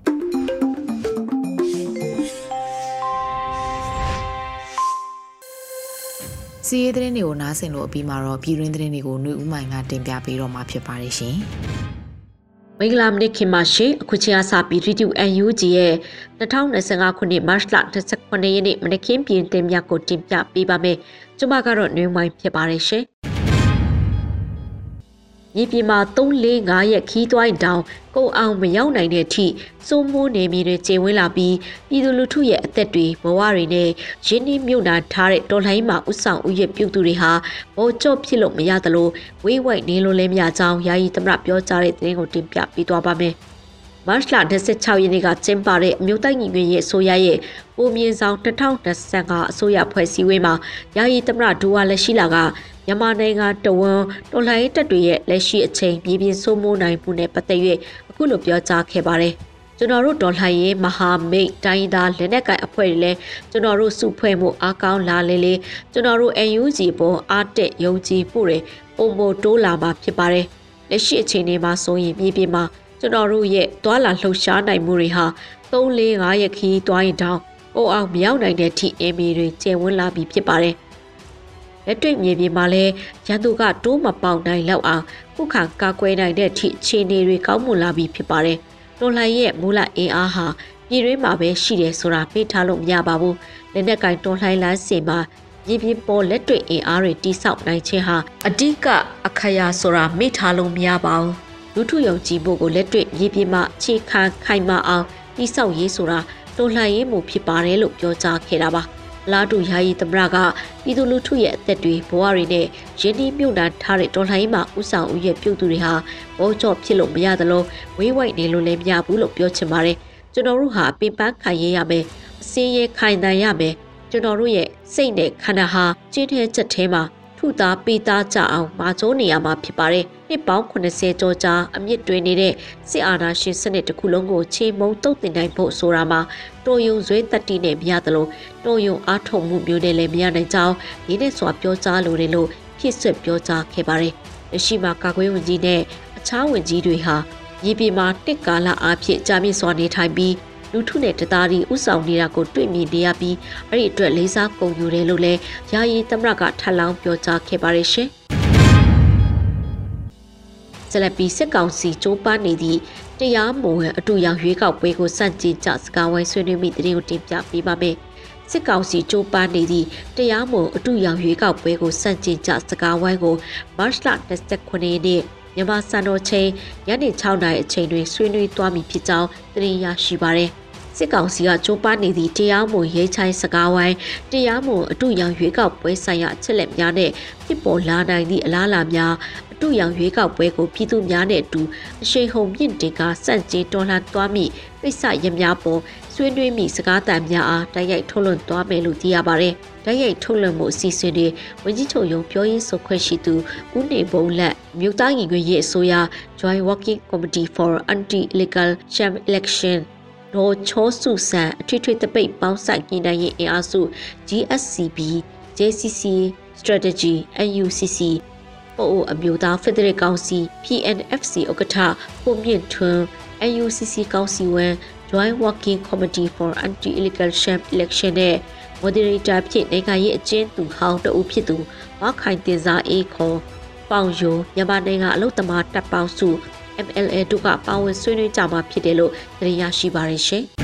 စီးရီးသတင်းတွေကိုနားဆင်လို့အပြီးမှာတော့ပြည်တွင်းသတင်းတွေကိုຫນွေဦးမိုင်ကတင်ပြပေးတော့မှာဖြစ်ပါတယ်ရှင်မင်္ဂလာမနေ့ခင်မရှိအခုချိန်အစပြီး Radio N U G ရဲ့၂၀၂၅ခုနှစ်မတ်လ၂၈ရက်နေ့မနေ့ကင်းပြင်တင်ပြကိုတင်ပြပေးပါမယ်ကျွန်မကတော့ຫນွေဦးမိုင်ဖြစ်ပါတယ်ရှင်မြေပြင်မှာသုံးလေးငါးရက်ခီးသွိုင်းတောင်ကိုအောင်မရောက်နိုင်တဲ့အထိစိုးမိုးနေမြေတွေကျေဝန်းလာပြီးပြည်သူလူထုရဲ့အသက်တွေဘဝတွေနဲ့ရင်းနှီးမြှုပ်နှံထားတဲ့တော်လှန်ရေးမှာဥဆောင်ဥယျာဉ်ပြုသူတွေဟာဘောကြော့ဖြစ်လို့မရသလိုဝေးဝိုက်နေလို့လည်းမရကြောင်းယာယီသမရပြောကြားတဲ့သတင်းကိုတင်ပြပေးသွားပါမယ်။မတ်လ၂၆ရက်နေ့ကကျင်းပတဲ့အမျိုးသားညီညွတ်ရေးအစိုးရရဲ့ပုံမြင်ဆောင်၂၀၂၅အစိုးရဖွဲ့စည်းရေးမှာယာယီသမရဒူဝါလက်ရှိလာကမြန်မာနိုင်ငံတဝန်တော်လှန်ရေးတပ်တွေရဲ့လက်ရှိအချိန်ပြည်ပြင်းစိုးမိုးနိုင်မှုနဲ့ပတ်သက်၍အခုလိုပြောကြားခဲ့ပါတယ်။ကျွန်တော်တို့တော်လှန်ရေးမဟာမိတ်တိုင်းသားလက်နက်ကိုင်အဖွဲ့တွေလည်းကျွန်တော်တို့စုဖွဲ့မှုအားကောင်းလာလေလေကျွန်တော်တို့ N U G ပေါ်အားတက်ယုံကြည်မှုတွေပုံပေါ်တိုးလာမှာဖြစ်ပါတယ်။လက်ရှိအချိန်တွေမှာဆိုရင်ပြည်ပြင်းမှာကျွန်တော်တို့ရဲ့သွာလာလှုပ်ရှားနိုင်မှုတွေဟာသုံးလေးငါးရက်ခီးသွားရင်တောင်အိုအောင်မရောက်နိုင်တဲ့ထိအမီတွေကျယ်ဝန်းလာပြီဖြစ်ပါတယ်။လက်တွေ့မြေပြင်မှာလည်းရန်သူကတိုးမပေါက်နိုင်လောက်အောင်ခုခံကာကွယ်နိုင်တဲ့ထိအခြေအနေတွေကောင်းမွန်လာပြီဖြစ်ပါတယ်။တော်လှန်ရေးရဲ့မူလအင်အားဟာပြည်တွင်းမှာပဲရှိတယ်ဆိုတာမေ့ထားလို့မရပါဘူး။လက်နက်ကင်တော်လှန်လမ်းစဉ်မှာမြေပြင်ပေါ်လက်တွေ့အင်အားတွေတိစောက်နိုင်ခြင်းဟာအဓိကအခရာဆိုတာမေ့ထားလို့မရပါဘူး။လူထုယုံကြည်မှုကိုလက်တွေ့မြေပြင်မှာအခြေခံခိုင်မာအောင်တိစောက်ရေးဆိုတာတော်လှန်ရေးမှုဖြစ်ပါတယ်လို့ပြောကြားခဲ့တာပါ။လာတူယာယီသမရကပြည်သူလူထုရဲ့အသက်တွေဘဝတွေနဲ့ရင်းနှီးမြှုပ်နှံထားတဲ့တော်လှန်ရေးမှာဥဆောင်ဥယျာဉ်ပြုသူတွေဟာဘောကြော့ဖြစ်လို့မရသလိုဝေးဝိုက်နေလို့လည်းမရဘူးလို့ပြောချင်ပါတယ်။ကျွန်တော်တို့ဟာပင်ပန်းခံရရမယ်အစင်းရဲခိုင်တန်ရမယ်ကျွန်တော်တို့ရဲ့စိတ်နဲ့ခန္ဓာဟာကျင်းထဲချက်ထဲမှာထုသားပေးသားကြအောင်မာကျိုးနေရမှာဖြစ်ပါတယ်။နှစ်ပေါင်းခုနှစ်ဆယ်ကျော်ကြာအမြင့်တွင်နေတဲ့စစ်အာဏာရှင်စနစ်တစ်ခုလုံးကိုချေမှုန်းတုတ်တင်နိုင်ဖို့ဆိုတာမှာတော်ယုံဇွဲတတိနဲ့မရသလိုတော်ယုံအားထုတ်မှုမျိုးနဲ့လည်းမရနိုင်ကြောင်းဒီနေ့စွာပြောကြားလိုတယ်လို့ဖြစ်ဆွပြောကြားခဲ့ပါတယ်။လက်ရှိမှာကာကွယ်ဝန်ကြီးနဲ့အခြားဝန်ကြီးတွေဟာမြေပြင်မှာတစ်ကာလအားဖြင့်ကြာမြင့်စွာနေထိုင်ပြီးလူထုနဲ့တသားတီဥဆောင်နေတာကိုတွေ့မြင်နေရပြီးအဲ့ဒီအတွက်လေးစားကုန်ယူတယ်လို့လည်းယာယီသမရကထပ်လောင်းပြောကြားခဲ့ပါတယ်ရှင်။ဇလပီစစ်ကောင်စီကျိုးပန်းနေသည့်တရားမဝင်အတူရောင်ရွေးကောက်ပွဲကိုစန့်ကျင်ကြစကားဝိုင်းဆွေးနွေးမိတဲ့ကိုတင်ပြပေးပါမယ်။စစ်ကောင်စီကျိုးပန်းနေသည့်တရားမဝင်အတူရောင်ရွေးကောက်ပွဲကိုစန့်ကျင်ကြစကားဝိုင်းကိုမတ်လ၂၉ရက်နေ့မြန်မာစံတော်ချိန်ညနေ၆နာရီအချိန်တွင်ဆွေးနွေးသွားမည်ဖြစ်ကြောင်းသတင်းရရှိပါရယ်စစ်ကောင်စီကကြိုးပမ်းနေသည့်တရားမဝင်ရေးချိုင်းစကားဝိုင်းတရားမဝင်အတူရောင်ရွေးကောက်ပွဲဆိုင်ရာအချက်လက်များနဲ့ဖြစ်ပေါ်လာနိုင်သည့်အလားအလာများအတူရောင်ရွေးကောက်ပွဲကိုပြည်သူများနဲ့အတူအရှိန်ဟုန်မြင့်တင်ကစန့်ကျင်တော်လှန်သွားမည့်ပိဿရများပေါ်ဆွေးနွေးမိစကားသံများအားတိုက်ရိုက်ထုတ်လွှင့်သွားမယ်လို့သိရပါတယ်။တိုက်ရိုက်ထုတ်လွှင့်မှုအစီအစဉ်တွေဝန်ကြီးချုပ်ရုံးပြောရေးဆိုခွင့်ရှိသူဦးနေဘုံလက်မြို့သားညီညွတ်ရေးအစိုးရ Joint Working Committee for Anti-Illegal Sham Election ဒေါ်ချောစုဆန်အထွေထွေတပိတ်ပေါင်းဆိုင်ညီနိုင်ရေးအင်အားစု G S C B J C C Strategy N U C C ပို့အမျိုးသားဖက်ဒရယ်ကောင်စီ P N F C ဥက္ကဋ္ဌပုံမြင့်ထွန်း N U C C ကောင်စီဝင် Joint Working Committee for Anti-Illegal Sham Election နဲ့ Moderator ဖြစ်နိုင်ငံရေးအကျဉ်းသူဟောင်းတအုပ်ဖြစ်သူမခိုင်တင်စားအေးခေါ်ပေါင်ယိုမြန်မာနိုင်ငံအလုတ်သမားတပ်ပေါင်းစု M L A တို့ကပါဝင်ဆွေးနွေးကြမှာဖြစ်တယ်လို့သတင်းရရှိပါရရှင်။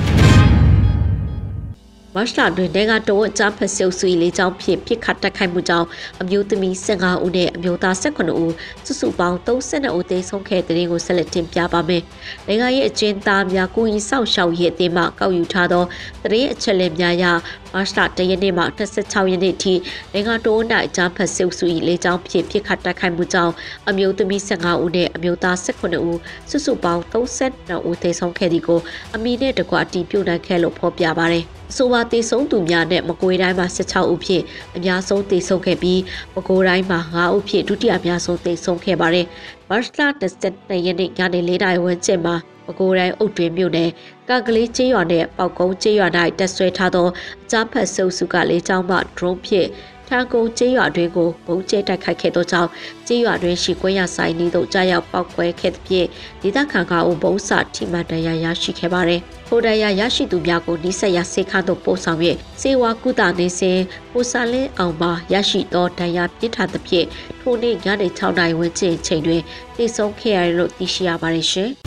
မတ်လတွင်နိုင်ငံတော်အကြမ်းဖက်ဆုပ်ဆွေးလေးကြောင်းဖြစ်ဖြစ်ခတ်တိုက်ခိုက်မှုကြောင့်အမျိုးသမီး၁၅ဦးနဲ့အမျိုးသား၁၇ဦးစုစုပေါင်း၃၂ဦးသေဆုံးခဲ့တဲ့တဲ့ကိုဆက်လက်တင်ပြပါမယ်။နိုင်ငံရဲ့အကျဉ်းသားများကိုကြီးစောက်ရှောက်ရေးအသင်းမှကောက်ယူထားသောသတင်းအချက်အလက်များအရမတ်လ၁ရက်နေ့မှ၂၆ရက်နေ့ထိနိုင်ငံတော်၌အကြမ်းဖက်ဆုပ်ဆွေးလေးကြောင်းဖြစ်ဖြစ်ခတ်တိုက်ခိုက်မှုကြောင့်အမျိုးသမီး၁၅ဦးနဲ့အမျိုးသား၁၇ဦးစုစုပေါင်း၃၂ဦးသေဆုံးခဲ့သည်ကိုအမည်နဲ့တကွအတည်ပြုနိုင်ခဲ့လို့ဖော်ပြပါတယ်။အဆိုပါတေဆုံးသူများနဲ့မကွေးတိုင်းမှာ၁၆ဦးဖြင့်အများဆုံးတေဆုံးခဲ့ပြီးမကွေးတိုင်းမှာ၅ဦးဖြင့်ဒုတိယအများဆုံးတေဆုံးခဲ့ပါတယ်။မတ်လ၂၂ရက်နေ့ညနေ၄နာရီဝန်းကျင်မှာမကွေးတိုင်းအုတ်တွင်မြို့နယ်ကကလေးကျေးရွာနဲ့ပေါကုန်းကျေးရွာ၌တပ်ဆွဲထားသောအကြမ်းဖက်ဆုပ်စုကလေးကျောင်းမှ drone ဖြင့်ထန်ကုန်ကျေးရွာတွင်ကိုဘုံကျဲတိုက်ခိုက်ခဲ့သောကြောင့်ကျေးရွာတွင်ရှိကွဲရဆိုင်နေသို့ကြားရောက်ပောက်ကွဲခဲ့သဖြင့်ဒေသခံကဦးဘုံစာထိမှန်တရားရရှိခဲ့ပါသည်။ထိုတရားရရှိသူများကိုနိစက်ရစေခါသို့ပို့ဆောင်၍စေဝါကုသနေစဉ်ပိုစာလင်းအောင်မှာရရှိသောတရားပြစ်ထသဖြင့်ထိုနေ့ညနေ၆နာရီဝန်းကျင်ချိန်တွင်တိစုံခဲ့ရလို့သိရှိရပါတယ်ရှင်။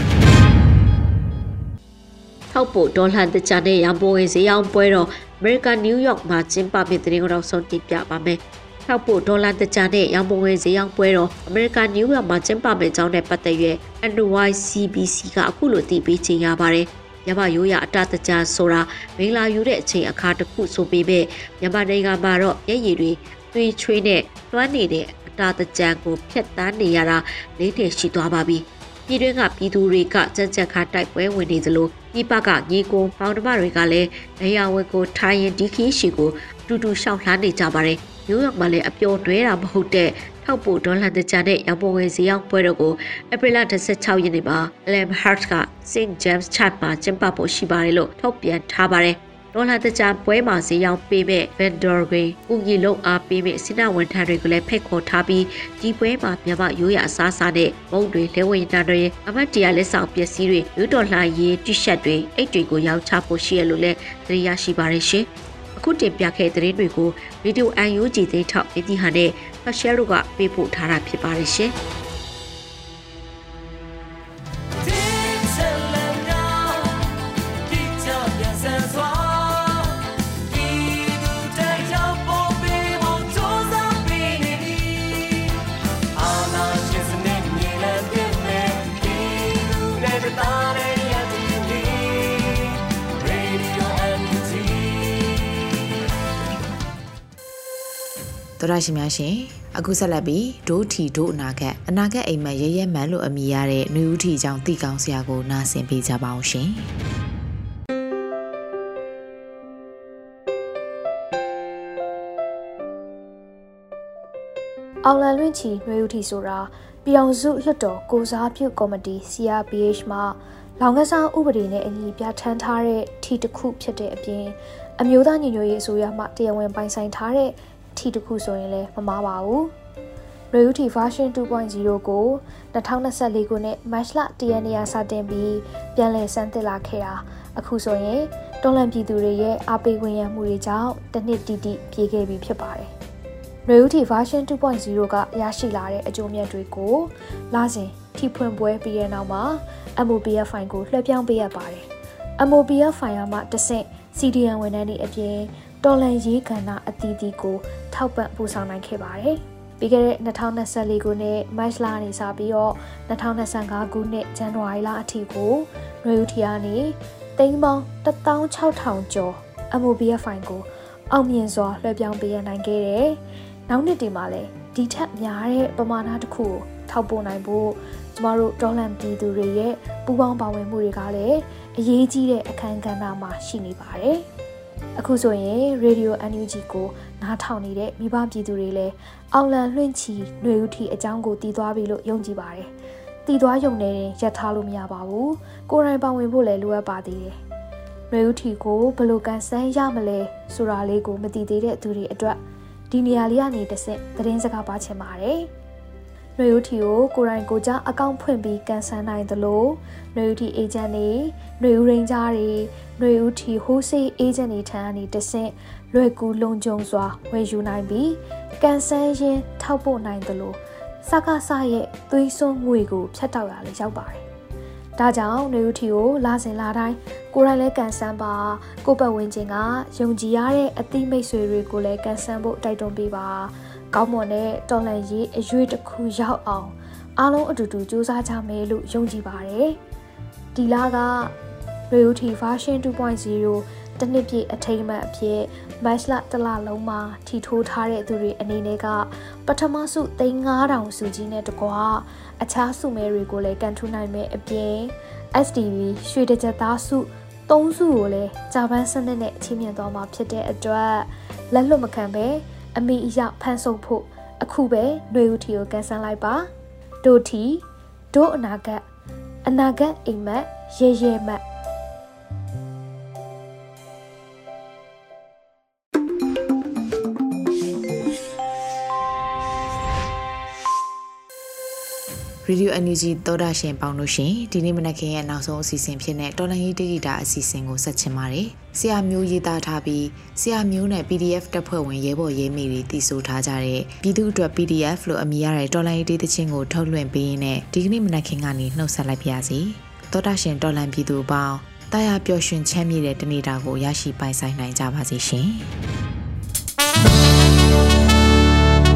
ထောက်ပို့ဒေါ်လာတကြတဲ့ရန်ပုံငွေဈေးရောင်းပွဲတော်အမေရိကန်နယူးယောက်မှာကျင်းပမယ့်တဲ့ကိုတော့ဆုံးတင်ပြပါမယ်။ထောက်ပို့ဒေါ်လာတကြနဲ့ရောင်ပုံငွေဈေးရောင်းပွဲတော့အမေရိကန်နယူးယောက်မှာကျင်းပမယ့်ကြောင်းနဲ့ပတ်သက်၍ N Y C B C ကအခုလိုတည်ပြီးချိန်ရပါတယ်။မြန်မာရိုးရာအတတကြဆိုတာမင်္ဂလာယူတဲ့အချိန်အခါတစ်ခုဆိုပေမဲ့မြန်မာနိုင်ငံမှာတော့မျက်ရည်တွေသွေးချွေးနဲ့တွန်းနေတဲ့အတတကြကိုဖျက်ဆီးနေရတာလေးနှစ်ရှိသွားပါပြီ။ပြည်တွင်းကပြည်သူတွေကကြက်ကြက်ခါတိုက်ပွဲဝင်နေသလိုပြည်ပကညီကိုပေါင်းတမတွေကလည်းနေရာဝက်ကိုထိုင်ရင်ဒီခီရှိကိုအတူတူရှောက်လှမ်းနေကြပါတယ်။ရိုးရောက်မှာလည်းအပျော်တွဲတာမဟုတ်တဲ့ထောက်ပို့ဒေါ်လာတကြတဲ့ရောင်ပုံငွေဈေးရောက်ပွဲတော်ကိုဧပြီလtwenty-sixရက်နေ့မှာ Alan Hart က Saint James Church မှာကျင်းပဖို့ရှိပါတယ်လို့ထုတ်ပြန်ထားပါတယ်။ဒေါ်လာတကြပွဲမှာဈေးရောက်ပေးမဲ့ vendor တွေဥယျာဉ်လုံးအားပေးမဲ့စီနာဝန်ထမ်းတွေကိုလည်းဖိတ်ခေါ်ထားပြီးဒီပွဲမှာမြန်မာရိုးရာအစားအစာနဲ့မုန့်တွေလဲဝယ်နာတွေအမတ်တရားလက်ဆောင်ပစ္စည်းတွေယူဒေါ်လာရေးတိရှက်တွေအိတ်တွေကိုရောင်းချဖို့ရှိရလို့လည်းသိရရှိပါတယ်ရှင်။အခုတင်ပြခဲ့တဲ့သတင်းတွေကိုဗီဒီယိုအန်ယူဂျီသိထောက်အသီးဟာနဲ့ဖရှယ်တို့ကပေးပို့ထားတာဖြစ်ပါတယ်ရှင်။တော်ရရှိများရှင်အခုဆက်လက်ပြီးဒိုးထီဒိုးအနာဂတ်အနာဂတ်အိမ်မက်ရဲရဲမှန်လို့အမည်ရတဲ့ຫນွေဦးထီအကြောင်းသိကောင်းစရာကိုနားဆင်ပေးကြပါအောင်ရှင်အောင်လန်လွင့်ချီຫນွေဦးထီဆိုတာပြည်အောင်စုလွှတ်တော်ကိုစားပြုကော်မတီ C R P H မှာလောင်ကစားဥပဒေနဲ့အညီပြဋ္ဌာန်းထားတဲ့ထီတစ်ခုဖြစ်တဲ့အပြင်အမျိုးသားညီညွတ်ရေးအစိုးရမှတရားဝင်ပိုင်ဆိုင်ထားတဲ့ထီတစ်ခုဆိုရင်လည်းမမှားပါဘူး။ Royal Tea Version two point oh ကိုtwenty twenty-fourခုနှစ်မတ်လoneရက်နေ့စတင်ပြီးပြန်လည်စမ်းသစ်လာခဲ့တာအခုဆိုရင်တော်လှန်ပြည်သူတွေရဲ့အားပေးဝင်ရမှုတွေကြောင့်တစ်နှစ်တိတိပြည့်ခဲ့ပြီဖြစ်ပါတယ်။ Royal Tea Version two point oh ကရရှိလာတဲ့အကျိုးမြတ်တွေကိုလစဉ်ထီဖွင့်ပွဲပြီးတဲ့နောက်မှာ M O P F ဖိုင်ကိုလွှဲပြောင်းပေးရပါတယ်။ M O P F ဖိုင်ရမှတစ်ဆင့် C D M ဝန်ထမ်းတွေအပြင်တော်လှန်ရေးကဏ္ဍအသီးသီးကိုထောက်ပံ့ပို့ဆောင်နိုင်ခဲ့ပါတယ်။ပြီးခဲ့တဲ့twenty twenty-fourခုနှစ်မတ်လနေစပြီးတော့twenty twenty-fiveခုနှစ်ဇန်နဝါရီလအထိကိုຫນွေဦးထီကနေသိန်းပေါင်းone thousand six thousandကျော် M O P F ဖိုင်ကိုအောင်မြင်စွာလွှဲပြောင်းပေးရနိုင်ခဲ့တယ်။နောက်နှစ်ဒီမှာလည်းဒီထက်များတဲ့ပမာဏတစ်ခုကိုထောက်ပို့နိုင်ဖို့ကျမတို့တော်လှန်ပြည်သူတွေရဲ့ပူးပေါင်းပါဝင်မှုတွေကလည်းအရေးကြီးတဲ့အခန်းကဏ္ဍမှာရှိနေပါတယ်။အခုဆိုရင် Radio N U G ကိုနားထောင်နေတဲ့မိဘပြည်သူတွေလည်းအောင်လန်လွင့်ချီຫນွေဦးထီအကြောင်းကိုသိသွားပြီလို့ယုံကြည်ပါတယ်။သိသွားရုံနဲ့ရပ်ထားလို့မရပါဘူး။ကိုယ်တိုင်ပါဝင်ဖို့လည်းလိုအပ်ပါသေးတယ်။ຫນွေဦးထီကိုဘယ်လိုကန်ဆန်းရမလဲဆိုတာလေးကိုမသိသေးတဲ့သူတွေအတွက်ဒီနေရာလေးကနေတစ်ဆင့်သတင်းစကားပါချင်ပါတယ်။ຫນွေဦးထီကိုကိုယ်တိုင်ကိုကြားအကောင့်ဖွင့်ပြီးကန်ဆန်းနိုင်သလိုຫນွေဦးထီအေဂျင့်တွေຫນွေဦးရင်းကြားတွေຫນွေဦးထီဟိုးဆေးအေဂျင့်တွေထံကနေတဆင့်လွယ်ကူလုံခြုံစွာဝယ်ယူနိုင်ပြီးကန်ဆန်းရင်းထောက်ပို့နိုင်သလိုစကားဆရဲ့သွေးစွန်းငွေကိုဖြတ်တောက်ရလဲရောက်ပါတယ်။ဒါကြောင့်ຫນွေဦးထီကိုလာစဉ်လာတိုင်းကိုယ်တိုင်လဲကန်ဆန်းပါကိုယ့်ပတ်ဝန်းကျင်ကယုံကြည်ရတဲ့အသီးမိတ်ဆွေတွေကိုလည်းကန်ဆန်းဖို့တိုက်တွန်းပေးပါကောင်းမွန်တဲ့တော်လှန်ရေးအရွေးတစ်ခုရောက်အောင်အားလုံးအတူတူစူးစမ်းကြမယ်လို့ယုံကြည်ပါတယ်။ဒီလကRoyal Tea Version two point ohတစ်နှစ်ပြည့်အထိမ်းအမှတ်အဖြစ်မတ်လတစ်လလုံးမှာထီထိုးထားတဲ့သူတွေအနေနဲ့ကပထမဆုသိန်းfive thousandစုကြီးနဲ့တကွာအခြားဆုမဲတွေကိုလည်းကန်ထူးနိုင်မယ်အပြင် S D V ရွှေတကြက်သားဆုthreeစုကိုလည်းဂျပန်စနစ်နဲ့ချီးမြှင့်သွားမှာဖြစ်တဲ့အတွက်လက်လွတ်မခံပဲအမိအရဖန်ဆုပ်ဖို့အခုပဲຫນွေဦးထီကိုကန်ဆန်းလိုက်ပါဒိုထီဒိုအနာဂတ်အနာဂတ်အိမ်မက်ရဲရဲမက်ရေဒီယို N U G သောတာရှင်ပေါင်းလို့ရှင်ဒီနေ့မနက်ခင်းရဲ့နောက်ဆုံးအစီအစဉ်ဖြစ်တဲ့တော်လှန်ရေးတိဂီတာအစီအစဉ်ကိုဆက်ချင်ပါတယ်။ဆရာမျိုးရေးသားထားပြီးဆရာမျိုးနဲ့ P D F တပ်ဖွဲ့ဝင်ရဲဘော်ရဲမေတွေတည်ဆိုထားကြတဲ့ပြည်သူ့အတွက် P D F လို့အမည်ရတဲ့တော်လှန်ရေးတေးသချင်းကိုထုတ်လွှင့်ပေးရင်းနဲ့ဒီကနေ့မနက်ခင်းကနေနှုတ်ဆက်လိုက်ပါရစေ။သောတာရှင်တော်လှန်ပြည်သူပေါင်းတာယာပျော်ရွှင်ချမ်းမြေ့တဲ့တနေ့တာကိုရရှိပိုင်ဆိုင်နိုင်ကြပါစေရှင်။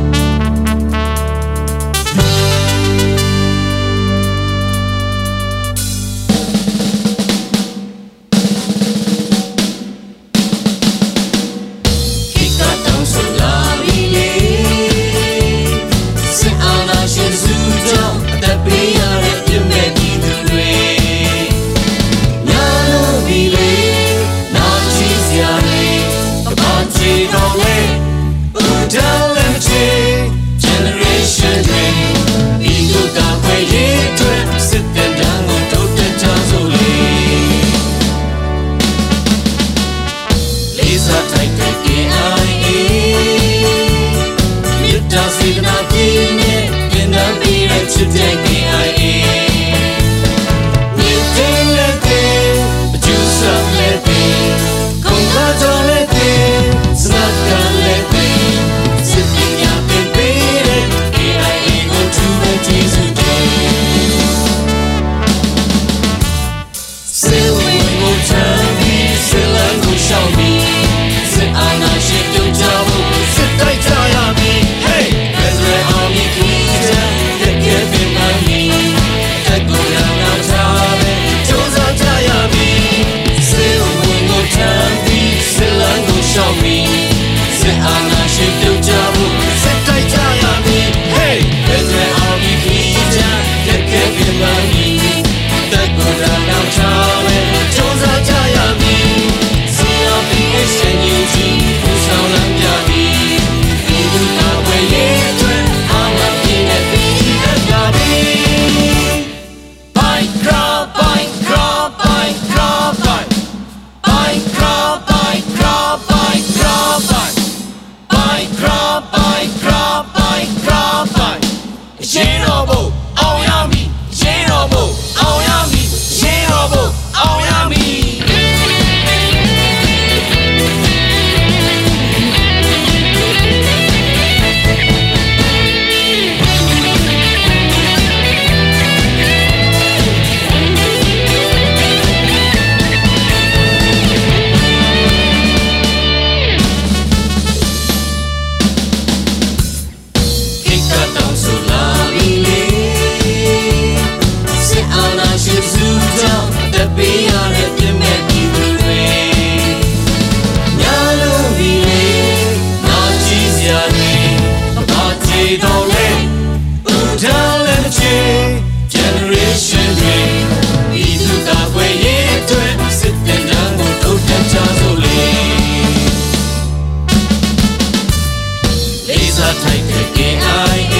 ထိုက်တဲ့ K I A မြတ်တာစေတနာပြည့်နဲ့သင်တန်းပေးတဲ့ချစ်တဲ့ K I A မြစ်တင်လက်တဲ့အကျူဆပ်လက်တဲ့ခုံကားကြောင့်လက်တဲ့စနတ်ကလက်တဲ့စစ်ပညာသင်ပေးတဲ့ K I A ကိုထူးတဲ့ကျေးဇူးတင်စေဝေကိုချမ်းပြီးစေလန်းကိုရှောင်ပြီးစစ်အာဏာရှင်ပြုတ်ကြဖို့စစ်တိုက်ကြရမည် Hey Israel Army ကြီးတဲ့ကဲပင်မမီတက်ကိုရနာချာပဲကြိုးစားကြရမည်စေဝေကိုချမ်းပြီးစေလန်းကိုရှောင်ပြီးစစ်အာဏာရှင်ပြုတ်ကြဖို့စစ်တိုက်ကြရမည် Hey Israel Army ကြီးတဲ့ကဲပင်မမီတက်ကိုရနာချာပဲကြိုးစားကြရမည် C R P H N U G ကိုဆောင်လမ်းပြသည်ဒီလူကဝေးရဲ့အတွက်အောင်မပြည့်တဲ့ပြည်သက်ပါပြီ Bike crowd bike crowd bike crowd bike bike crowd bike crowd bike crowd bike bike crowd bike crowd bike crowd bike ရေတော်ဘုံအောင်ရမည်ရေတော်ဘုံအောင်ရမည်ရေတော်ဘုံအောင်ရမည် Generation တွေဒီလူကဝေးရဲ့အတွက်စစ်တင်တန်းကိုထုတ်ပြန်ကြစို့လေလေးစားထိုက်တဲ့ K I A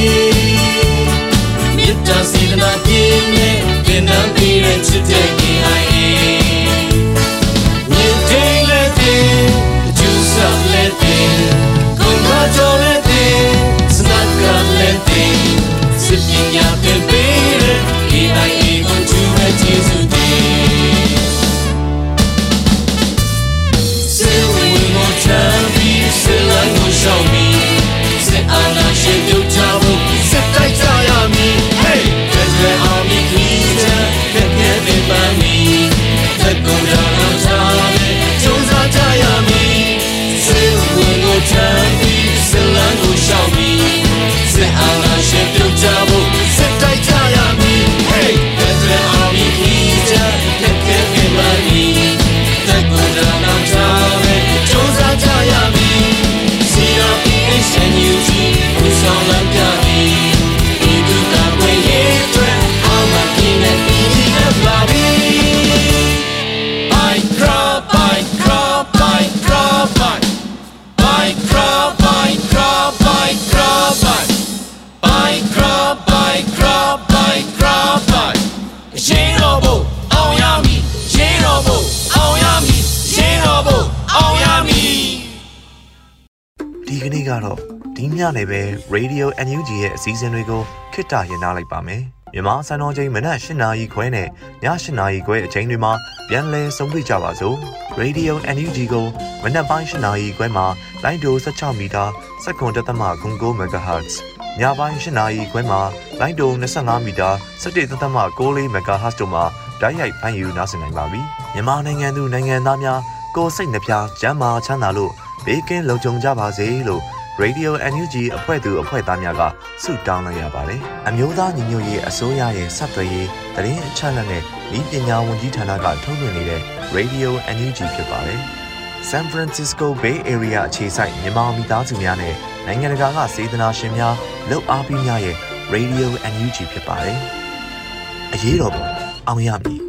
မြတ်တာစေတနာပြည့်နဲ့သင်တန်းပေးတဲ့ချစ်တဲ့ K I A မြင့်တဲ့လက်တဲ့အကျူဆပ်လက်တဲ့ခုံကားကြောင့်လက်တဲ့စနတ်ကလက်တဲ့စစ်ပညာသင်ပေးတဲ့ K I A ကိုထူးတဲ့ကျေးဇူးတင်စေဝေကိုချမ်းပြီးစေလန်းကိုရှောင်ပြီးစစ်အာဏာရှင်ပြုတ်ကြဖို့စစ်တိုက်ကြရမည် Hey Israel Army ကြီးတဲ့ကဲပင်ပန်းမီတက်ကိုရအောင်ချာပဲကြိုးစားကြရမည်စေဝေကိုချမ်းပြီးစေလန်းကိုရှောင်ပြီးစစ်အာဏာရှင်ပြုတ်ကြဖို့စစ်တိုက်ကြရမည် Hey Israel Army ကြီးတဲ့ကဲပင်ပန်းမီတက်ကိုရအောင်ချာပဲကြိုးစားကြရမည် C R P H N U G ကိုဆောင်လမ်းပြသည်ဒီလူကဝေးရဲ့အတွက်အောင်မပြည့်တဲ့ပြည်သက်ပါပြီ Bike crowd bike crowd bike crowd bike bike crowd bike crowd bike crowd bike bike crowd bike crowd bike crowd bike ရေတော်ဘုံအောင်ရမည်ရေတော်ဘုံအောင်ရမည်ရေတော်ဘုံအောင်ရမည်ဒီကနေ့ကတော့ဒီညနေပဲ Radio N U G ရဲ့အစည်းအဝေးတွေကိုခਿੱတရနာလိုက်ပါမယ်မြန်မာစံတော်ချိန်မနက်၈နာရီခွဲနဲ့ည၈နာရီခွဲအချိန်တွေမှာပြန်လည်ဆုံတွေ့ကြပါစို့ Radio N U G ကိုမနက်ပိုင်း၈နာရီခွဲမှာလိုင်းဒို၁၆မီတာစက္ကန့်တသမ၉ MHz ညပိုင်း၈နာရီခွဲမှာလိုင်းဒို၂၅မီတာ၁၁တသမ၉၄ MHz တို့မှာဓာတ်ရိုက်ဖမ်းယူနားဆင်နိုင်ပါပြီမြန်မာနိုင်ငံသူနိုင်ငံသားများကိုယ်စိတ်နှပြကျန်းမာချမ်းသာလို့ဘေးကင်းလုံခြုံကြပါစေလို့ Radio N U G အဖွဲ့သူအဖွဲ့သားများကဆုတောင်းလိုက်ရပါတယ်။အမျိုးသားညီညွတ်ရေးအစိုးရရဲ့စက်သွယ်ရေးသတင်းအချက်အလက်နဲ့ဤပညာဝန်ကြီးဌာနကထုတ်လွှင့်နေတဲ့ Radio N U G ဖြစ်ပါတယ်။ San Francisco Bay Area အခြေစိုက်မြန်မာမိသားစုများနဲ့နိုင်ငံတကာကစေတနာရှင်များလုပ်အားပေးများရဲ့ Radio N U G ဖြစ်ပါတယ်။အရေးတော်ပုံအောင်ရမည်